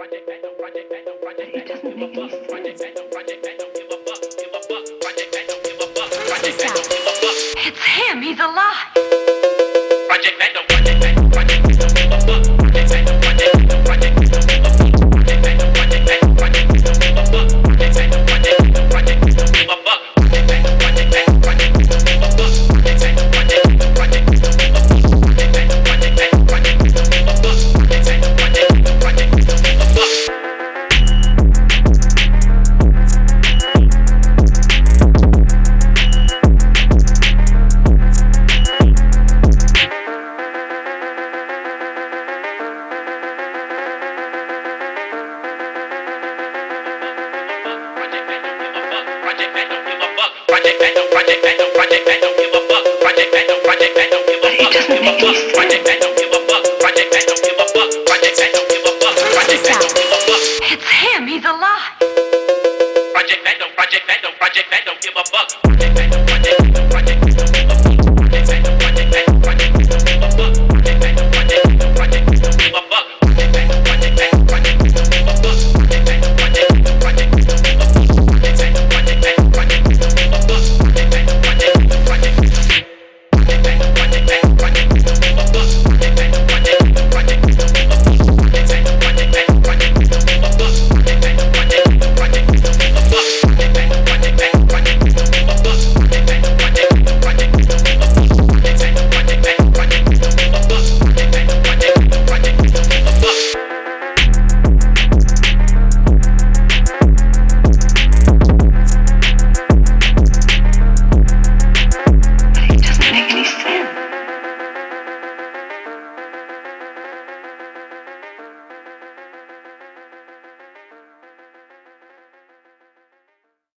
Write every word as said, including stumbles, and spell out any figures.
It doesn't make any sense. It's him, he's alive. It doesn't make any sense. It's him, he's alive. Project Phantom, Project Phantom, Project Phantom, give a fuck.